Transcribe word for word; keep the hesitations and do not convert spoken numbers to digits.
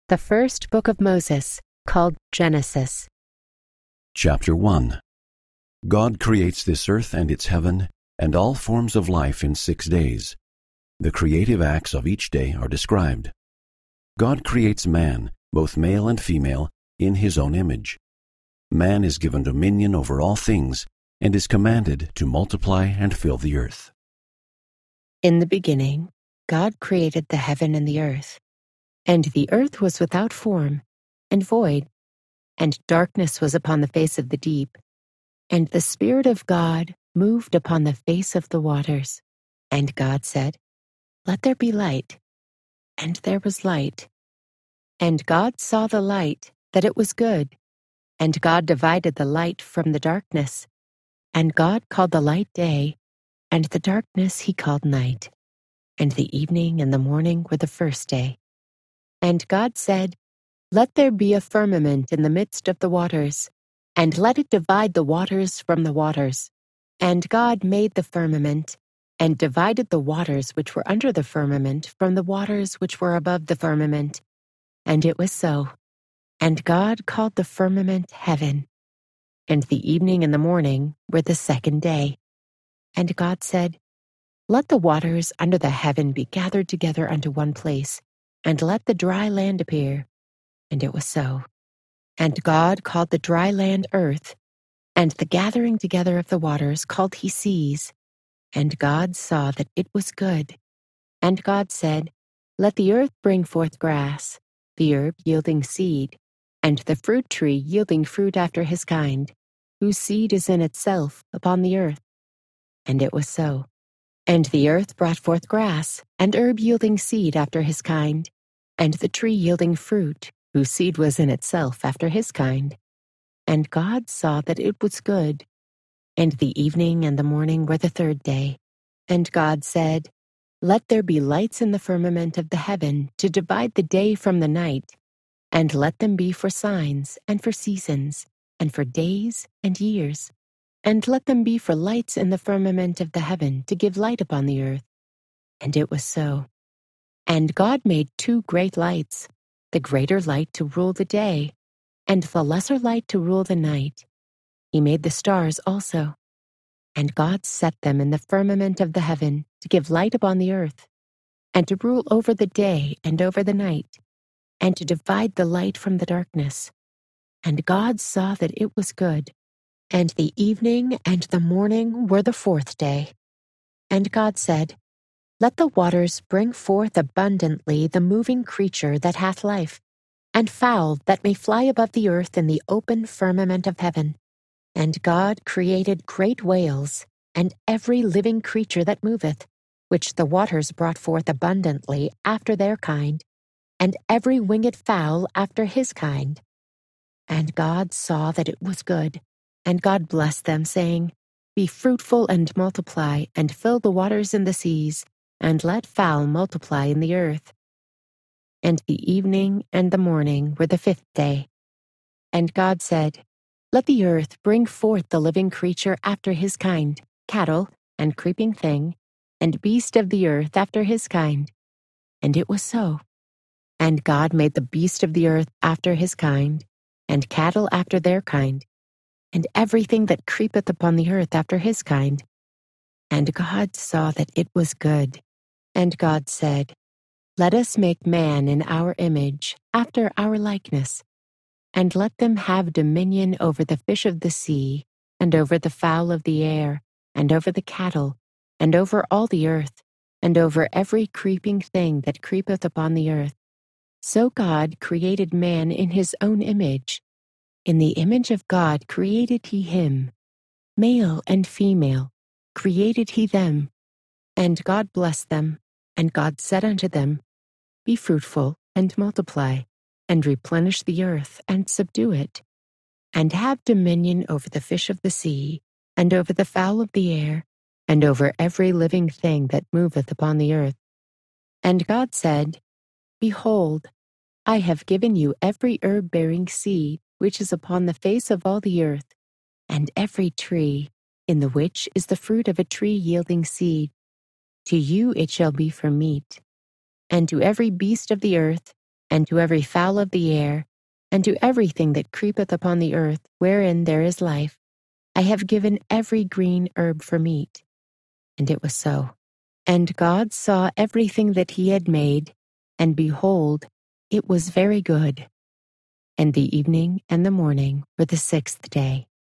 The first book of Moses, called Genesis. Chapter one. God creates this earth and its heaven and all forms of life in six days. The creative acts of each day are described. God creates man, both male and female, in his own image. Man is given dominion over all things and is commanded to multiply and fill the earth. In the beginning, God created the heaven and the earth. And the earth was without form and void, and darkness was upon the face of the deep. And the Spirit of God moved upon the face of the waters. And God said, "Let there be light." And there was light. And God saw the light, that it was good. And God divided the light from the darkness. And God called the light day, and the darkness he called night. And the evening and the morning were the first day. And God said, "Let there be a firmament in the midst of the waters, and let it divide the waters from the waters." And God made the firmament, and divided the waters which were under the firmament from the waters which were above the firmament. And it was so. And God called the firmament heaven. And the evening and the morning were the second day. And God said, "Let the waters under the heaven be gathered together unto one place, and let the dry land appear." And it was so. And God called the dry land earth, and the gathering together of the waters called he seas. And God saw that it was good. And God said, "Let the earth bring forth grass, the herb yielding seed, and the fruit tree yielding fruit after his kind, whose seed is in itself upon the earth." And it was so. And the earth brought forth grass, and herb yielding seed after his kind, and the tree yielding fruit, whose seed was in itself after his kind. And God saw that it was good. And the evening and the morning were the third day. And God said, "Let there be lights in the firmament of the heaven to divide the day from the night, and let them be for signs and for seasons, and for days and years. And let them be for lights in the firmament of the heaven to give light upon the earth." And it was so. And God made two great lights, the greater light to rule the day, and the lesser light to rule the night. He made the stars also. And God set them in the firmament of the heaven to give light upon the earth, and to rule over the day and over the night, and to divide the light from the darkness. And God saw that it was good. And the evening and the morning were the fourth day. And God said, "Let the waters bring forth abundantly the moving creature that hath life, and fowl that may fly above the earth in the open firmament of heaven." And God created great whales, and every living creature that moveth, which the waters brought forth abundantly after their kind, and every winged fowl after his kind. And God saw that it was good. And God blessed them, saying, "Be fruitful and multiply, and fill the waters in the seas, and let fowl multiply in the earth." And the evening and the morning were the fifth day. And God said, "Let the earth bring forth the living creature after his kind, cattle, and creeping thing, and beast of the earth after his kind." And it was so. And God made the beast of the earth after his kind, and cattle after their kind, and everything that creepeth upon the earth after his kind. And God saw that it was good. And God said, "Let us make man in our image, after our likeness, and let them have dominion over the fish of the sea, and over the fowl of the air, and over the cattle, and over all the earth, and over every creeping thing that creepeth upon the earth." So God created man in his own image. In the image of God created he him. Male and female created he them. And God blessed them, and God said unto them, "Be fruitful, and multiply, and replenish the earth, and subdue it, and have dominion over the fish of the sea, and over the fowl of the air, and over every living thing that moveth upon the earth." And God said, "Behold, I have given you every herb-bearing seed which is upon the face of all the earth, and every tree, in the which is the fruit of a tree yielding seed. To you it shall be for meat. And to every beast of the earth, and to every fowl of the air, and to everything that creepeth upon the earth, wherein there is life, I have given every green herb for meat. And it was so. And God saw everything that he had made, and behold, it was very good. And the evening and the morning were the sixth day.